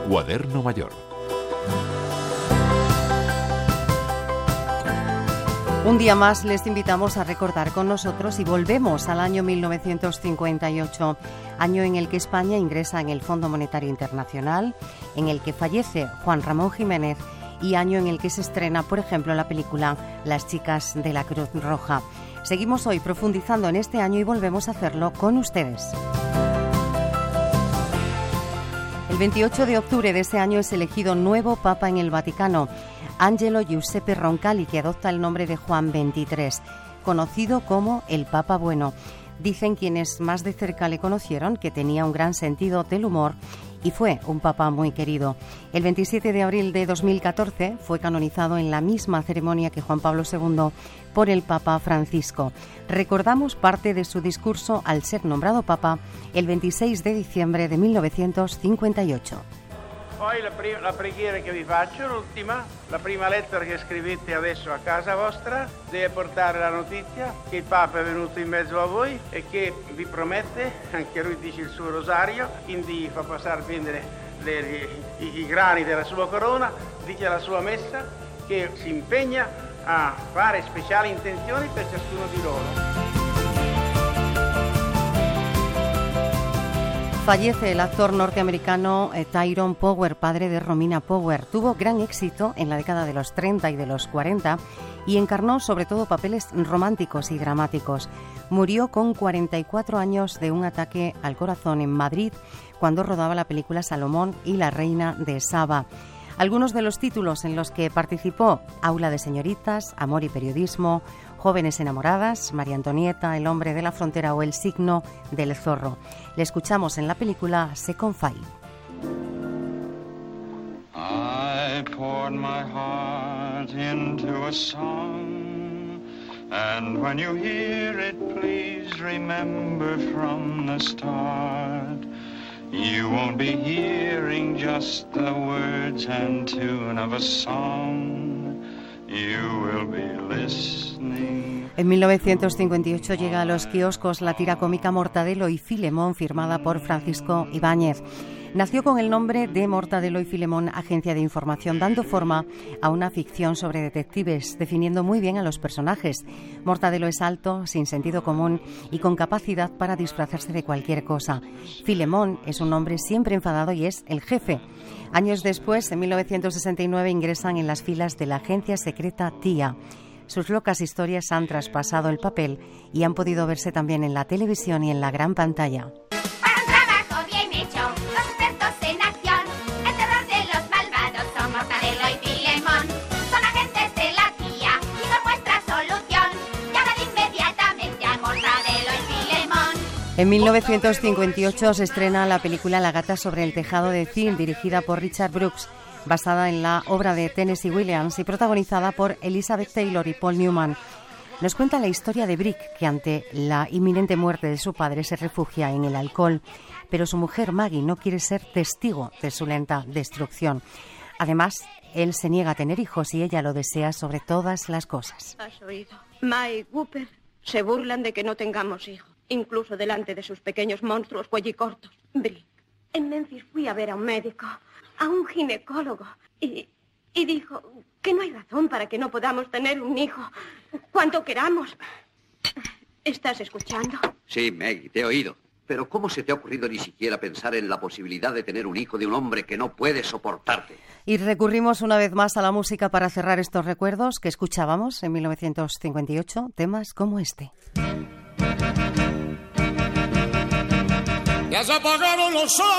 Cuaderno Mayor. Un día más les invitamos a recordar con nosotros y volvemos al año 1958, año en el que España ingresa en el Fondo Monetario Internacional, en el que fallece Juan Ramón Jiménez y año en el que se estrena, por ejemplo, la película Las chicas de la Cruz Roja. Seguimos hoy profundizando en este año y volvemos a hacerlo con ustedes. El 28 de octubre de ese año es elegido nuevo Papa en el Vaticano, Angelo Giuseppe Roncalli, que adopta el nombre de Juan XXIII, conocido como el Papa Bueno. Dicen quienes más de cerca le conocieron que tenía un gran sentido del humor y fue un papa muy querido. El 27 de abril de 2014 fue canonizado en la misma ceremonia que Juan Pablo II por el Papa Francisco. Recordamos parte de su discurso al ser nombrado Papa el 26 de diciembre de 1958. Poi la preghiera che vi faccio, l'ultima, la prima lettera che scrivete adesso a casa vostra, deve portare la notizia che il Papa è venuto in mezzo a voi e che vi promette, anche lui dice il suo rosario, quindi fa passare bene i grani della sua corona, dice la sua messa che si impegna a fare speciali intenzioni per ciascuno di loro. Fallece el actor norteamericano Tyrone Power, padre de Romina Power. Tuvo gran éxito en la década de los 30 y de los 40 y encarnó sobre todo papeles románticos y dramáticos. Murió con 44 años de un ataque al corazón en Madrid cuando rodaba la película Salomón y la reina de Saba. Algunos de los títulos en los que participó: Aula de señoritas, Amor y periodismo, Jóvenes enamoradas, María Antonieta, El hombre de la frontera o El signo del zorro. Le escuchamos en la película Second File. I poured my heart into a song, and when you hear it, please remember from the start. You won't be hearing just the words and tune of a song. You will be listening. En 1958 llega a los kioscos la tira cómica Mortadelo y Filemón, firmada por Francisco Ibáñez. Nació con el nombre de Mortadelo y Filemón, agencia de información, dando forma a una ficción sobre detectives, definiendo muy bien a los personajes. Mortadelo es alto, sin sentido común y con capacidad para disfrazarse de cualquier cosa. Filemón es un hombre siempre enfadado y es el jefe. Años después, en 1969, ingresan en las filas de la agencia secreta TIA. Sus locas historias han traspasado el papel y han podido verse también en la televisión y en la gran pantalla. En 1958 se estrena la película La gata sobre el tejado de zinc, dirigida por Richard Brooks, basada en la obra de Tennessee Williams y protagonizada por Elizabeth Taylor y Paul Newman. Nos cuenta la historia de Brick, que ante la inminente muerte de su padre se refugia en el alcohol, pero su mujer Maggie no quiere ser testigo de su lenta destrucción. Además, él se niega a tener hijos y ella lo desea sobre todas las cosas. ¿Has oído? Mike y Cooper se burlan de que no tengamos hijos, incluso delante de sus pequeños monstruos cuellicortos. Brick, en Memphis fui a ver a un médico, a un ginecólogo, y dijo que no hay razón para que no podamos tener un hijo cuanto queramos. ¿Estás escuchando? Sí, Maggie, te he oído. Pero ¿cómo se te ha ocurrido ni siquiera pensar en la posibilidad de tener un hijo de un hombre que no puede soportarte? Y recurrimos una vez más a la música para cerrar estos recuerdos que escuchábamos en 1958, temas como este. Ya se apagaron los soles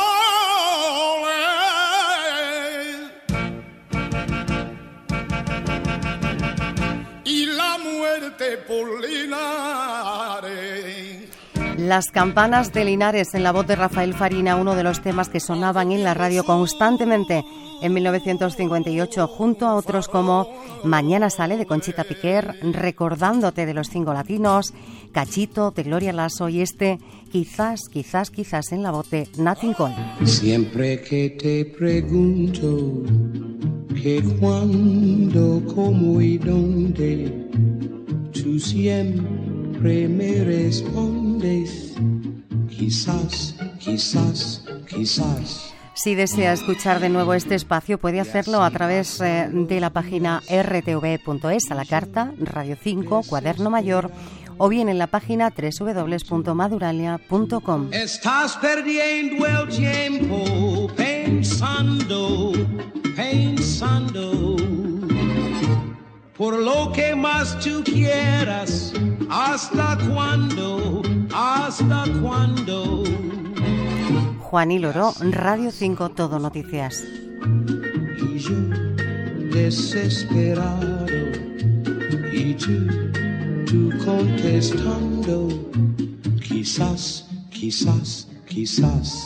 y la muerte por Linares. Las campanas de Linares, en la voz de Rafael Farina, uno de los temas que sonaban en la radio constantemente en 1958, junto a otros como Mañana sale, de Conchita Piquer, Recordándote, de los Cinco Latinos, Cachito, de Gloria Lasso, y este Quizás, quizás, quizás, en la voz de Nat King Cole. Siempre que te pregunto que cuándo, cómo y dónde, tú siempre me respondes quizás, quizás, quizás. Si desea escuchar de nuevo este espacio, puede hacerlo a través de la página rtv.es, a la carta, Radio 5, Cuaderno Mayor, o bien en la página www.maduralia.com. Estás perdiendo el tiempo pensando, pensando, por lo que más tú quieras. ¿Hasta cuándo? ¿Hasta cuándo? Juan y Loro, Radio 5, Todo Noticias. Y yo desesperado, y tú contestando, quizás, quizás, quizás.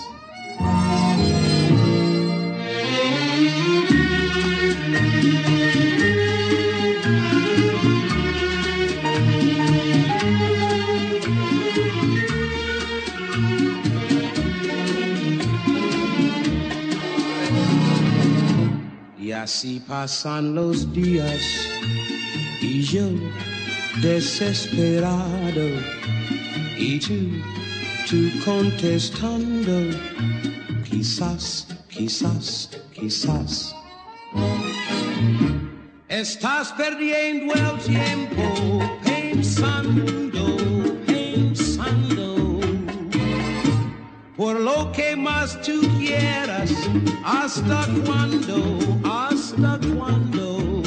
Y así pasan los días y yo desesperado, y tú contestando, quizás, quizás, quizás. Estás perdiendo el tiempo pensando, pensando, por lo que más tú quieras. ¿Hasta cuándo? ¿Hasta cuándo?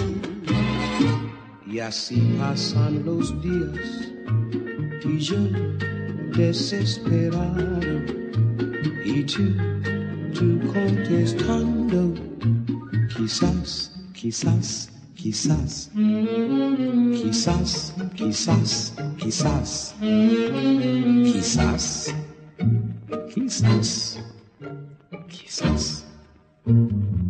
Y así pasan los días y yo desesperado, y tú contestando, quizás, quizás, quizás, quizás, quizás, quizás, quizás, quizás, quizás.